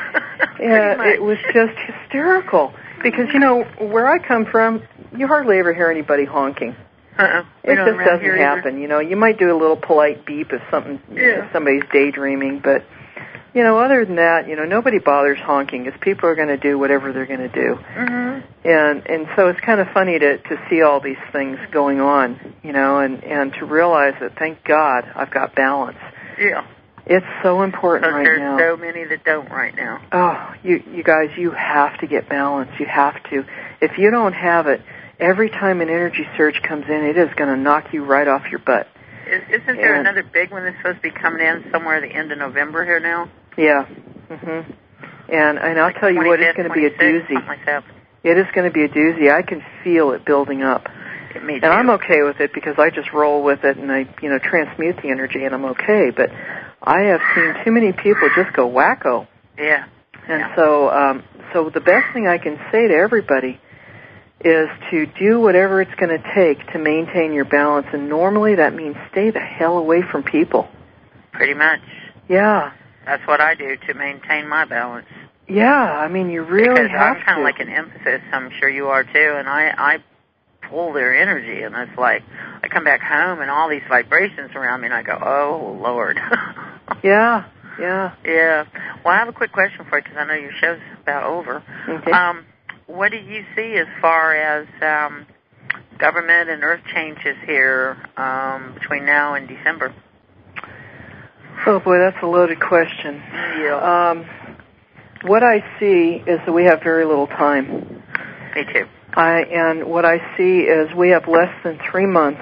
Yeah, it was just hysterical because, you know, where I come from, you hardly ever hear anybody honking. Uh-uh. It just doesn't happen, either. You know. You might do a little polite beep if something, yeah. you know, somebody's daydreaming, but, you know, other than that, you know, nobody bothers honking because people are going to do whatever they're going to do. Mm-hmm. And and so it's kind of funny to, to see all these things going on, you know, and, and to realize that, thank God, I've got balance. Yeah. It's so important right there's now. There's so many that don't right now. Oh, you you guys, you have to get balance. You have to. If you don't have it, every time an energy surge comes in, it is going to knock you right off your butt. Is, isn't there and, another big one that's supposed to be coming in somewhere at the end of November here now? Yeah. Mhm. And and I'll like tell you what, it's going to be a doozy. Like that. It is going to be a doozy. I can feel it building up. Me and too. I'm okay with it because I just roll with it and I, you know, transmute the energy and I'm okay. But I have seen too many people just go wacko. Yeah. And yeah. so, um, so the best thing I can say to everybody is to do whatever it's going to take to maintain your balance. And normally that means stay the hell away from people. Pretty much. Yeah. That's what I do to maintain my balance. Yeah, I mean, you really because have to. I'm kind of like an emphasis. I'm sure you are too. And I, I pull their energy, and it's like I come back home and all these vibrations around me, and I go, oh, Lord. yeah, yeah. Yeah. Well, I have a quick question for you because I know your show's about over. Okay. Um, what do you see as far as um, government and earth changes here um, between now and December? Oh, boy, that's a loaded question. Yeah. Um, what I see is that we have very little time. Me too. I, and what I see is we have less than three months,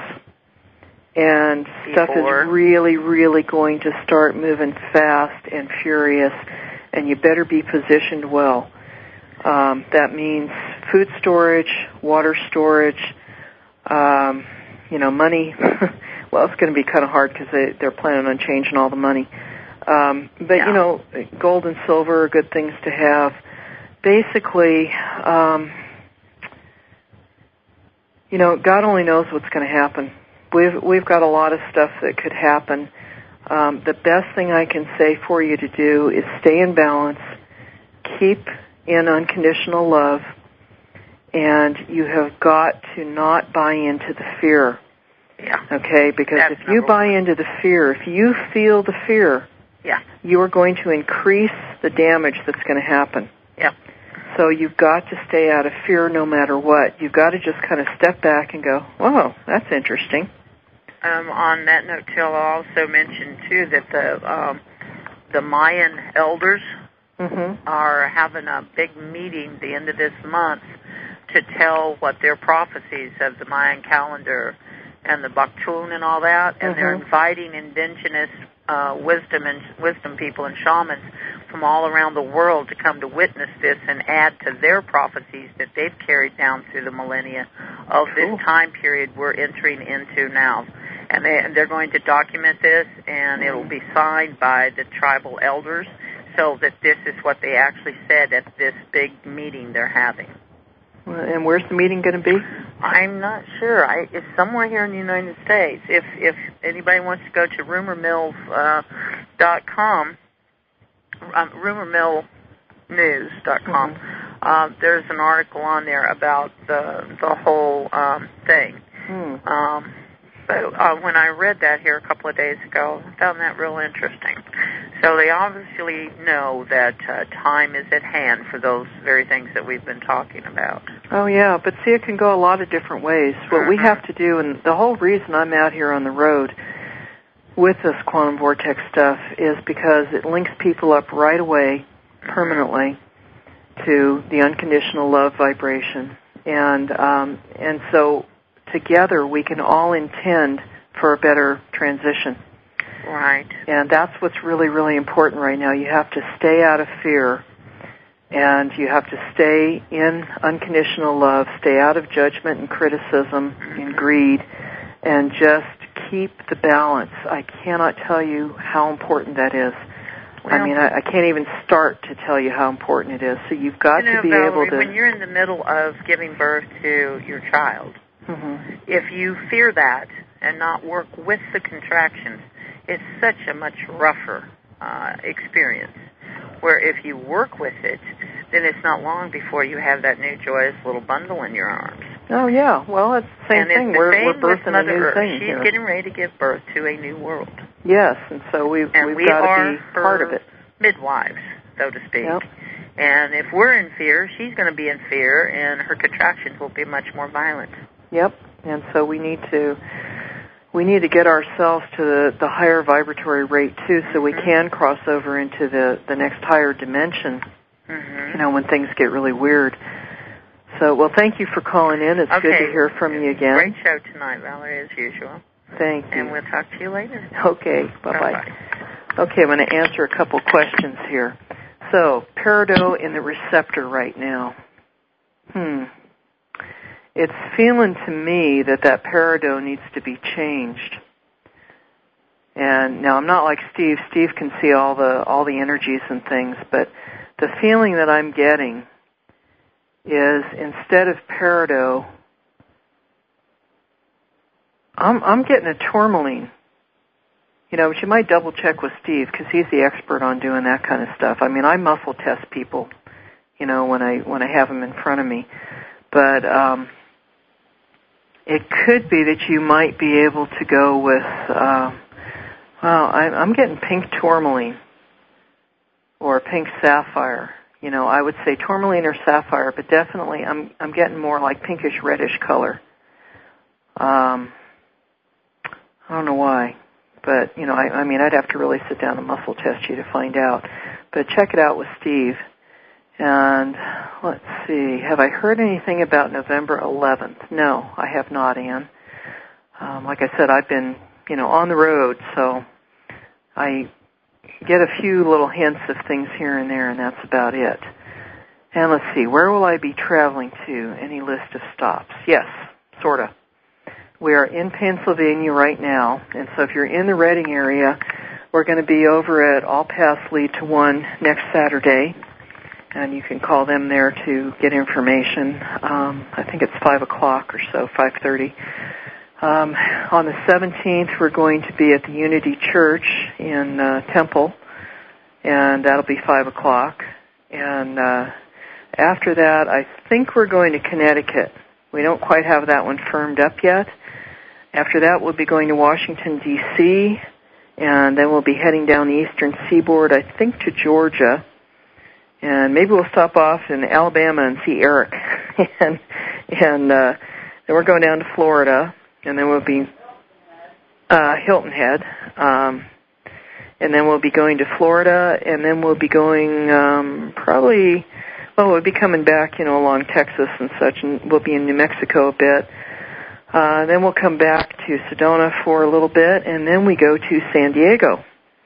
and Before. stuff is really, really going to start moving fast and furious, and you better be positioned well. Um, that means food storage, water storage, um, you know, money. Well, it's going to be kind of hard because they, they're planning on changing all the money. Um, but, yeah. you know, gold and silver are good things to have. Basically, um, you know, God only knows what's going to happen. We've we've got a lot of stuff that could happen. Um, the best thing I can say for you to do is stay in balance, keep in unconditional love, and you have got to not buy into the fear. Yeah. Okay? Because That's if you buy one. into the fear, if you feel the fear, yeah. you are going to increase the damage that's going to happen. Yep. So you've got to stay out of fear no matter what. You've got to just kind of step back and go, oh, that's interesting. Um, on that note, too, I'll also mention, too, that the um, the Mayan elders mm-hmm. are having a big meeting at the end of this month to tell what their prophecies of the Mayan calendar and the Baktun and all that, and mm-hmm. they're inviting indigenous uh, wisdom and wisdom people and shamans from all around the world to come to witness this and add to their prophecies that they've carried down through the millennia of cool. this time period we're entering into now. and they, they're going to document this, and it will be signed by the tribal elders, so that this is what they actually said at this big meeting they're having. And where's the meeting going to be? I'm not sure. I, it's somewhere here in the United States. If if anybody wants to go to rumor mills dot com, uh, um, rumor mill news dot com, mm-hmm. uh, there's an article on there about the the whole um, thing. Mm. Um, so uh, when I read that here a couple of days ago, I found that real interesting. So they obviously know that uh, time is at hand for those very things that we've been talking about. Oh, yeah, but see, it can go a lot of different ways. What mm-hmm. we have to do, and the whole reason I'm out here on the road with this quantum vortex stuff is because it links people up right away, permanently, to the unconditional love vibration. And um, and so together we can all intend for a better transition. Right. And that's what's really, really important right now. You have to stay out of fear, and you have to stay in unconditional love, stay out of judgment and criticism mm-hmm. and greed, and just keep the balance. I cannot tell you how important that is. Well, I mean, I, I can't even start to tell you how important it is. So you've got you know, to be Valerie, able to... when you're in the middle of giving birth to your child, mm-hmm. if you fear that and not work with the contractions, it's such a much rougher uh, experience, where if you work with it, then it's not long before you have that new joyous little bundle in your arms. Oh, yeah. Well, it's the same and thing. It's the we're, same we're birthing with Mother a new Earth. thing She's here. getting ready to give birth to a new world. Yes, and so we've, and we've we got are to be part of it. Midwives, so to speak. Yep. And if we're in fear, she's going to be in fear, and her contractions will be much more violent. Yep. And so we need to... We need to get ourselves to the, the higher vibratory rate, too, so we can cross over into the, the next higher dimension, mm-hmm. you know, when things get really weird. So, well, thank you for calling in. It's okay. good to hear from you again. Great show tonight, Valerie, as usual. Thank you. And we'll talk to you later. Okay, bye-bye. Bye-bye. Okay, I'm going to answer a couple questions here. So, peridot in the receptor right now. Hmm. It's feeling to me that that peridot needs to be changed. And now I'm not like Steve. Steve can see all the all the energies and things, but the feeling that I'm getting is instead of peridot, I'm I'm getting a tourmaline. You know, but you might double check with Steve because he's the expert on doing that kind of stuff. I mean, I muscle test people, you know, when I when I have them in front of me, but. um It could be that you might be able to go with, uh, well, I, I'm getting pink tourmaline or pink sapphire. You know, I would say tourmaline or sapphire, but definitely I'm I'm getting more like pinkish reddish color. Um, I don't know why, but you know, I, I mean, I'd have to really sit down and muscle test you to find out. But check it out with Steve. And let's see, have I heard anything about November eleventh? No, I have not, Ann. Um, like I said, I've been, you know, on the road, so I get a few little hints of things here and there, and that's about it. And let's see, where will I be traveling to? Any list of stops? Yes, sort of. We are in Pennsylvania right now, and so if you're in the Reading area, we're going to be over at All Paths Lead to One next Saturday. And you can call them there to get information. Um, I think it's five o'clock or so, five thirty. Um, on the seventeenth, we're going to be at the Unity Church in uh, Temple, and that'll be five o'clock. And uh, after that, I think we're going to Connecticut. We don't quite have that one firmed up yet. After that, we'll be going to Washington, D C, and then we'll be heading down the eastern seaboard, I think, to Georgia. And maybe we'll stop off in Alabama and see Eric. and and uh, then we're going down to Florida, and then we'll be uh, Hilton Head. Um, and then we'll be going to Florida, and then we'll be going um, probably, well, we'll be coming back, you know, along Texas and such, and we'll be in New Mexico a bit. Uh, then we'll come back to Sedona for a little bit, and then we go to San Diego.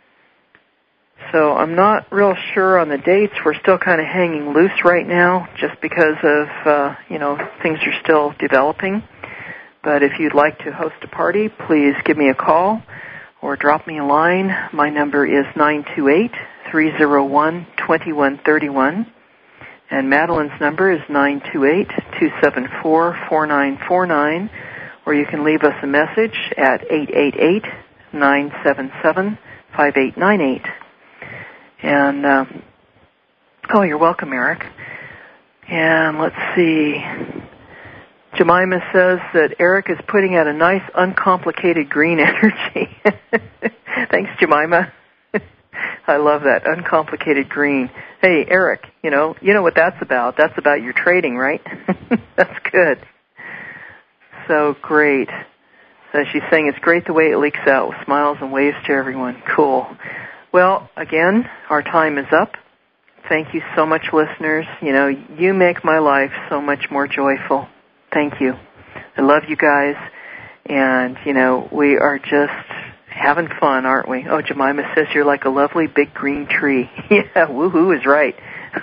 So I'm not real sure on the dates. We're still kind of hanging loose right now just because of, uh, you know, things are still developing. But if you'd like to host a party, please give me a call or drop me a line. My number is nine two eight, three oh one, two one three one. And Madeline's number is nine two eight, two seven four, four nine four nine. Or you can leave us a message at eight eight eight, nine seven seven, five eight nine eight. And, uh, oh, you're welcome, Eric. And let's see. Jemima says that Eric is putting out a nice, uncomplicated green energy. Thanks, Jemima. I love that, uncomplicated green. Hey, Eric, you know, you know what that's about. That's about your trading, right? That's good. So great. So she's saying it's great the way it leaks out with smiles and waves to everyone. Cool. Well, again, our time is up. Thank you so much, listeners. You know, you make my life so much more joyful. Thank you. I love you guys. And, you know, we are just having fun, aren't we? Oh, Jemima says you're like a lovely big green tree. Yeah, woohoo is right.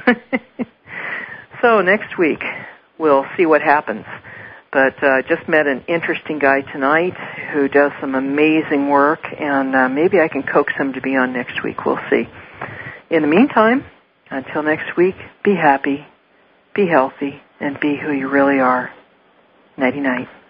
So next week, we'll see what happens. But I uh, just met an interesting guy tonight who does some amazing work, and uh, maybe I can coax him to be on next week. We'll see. In the meantime, until next week, be happy, be healthy, and be who you really are. Nighty-night.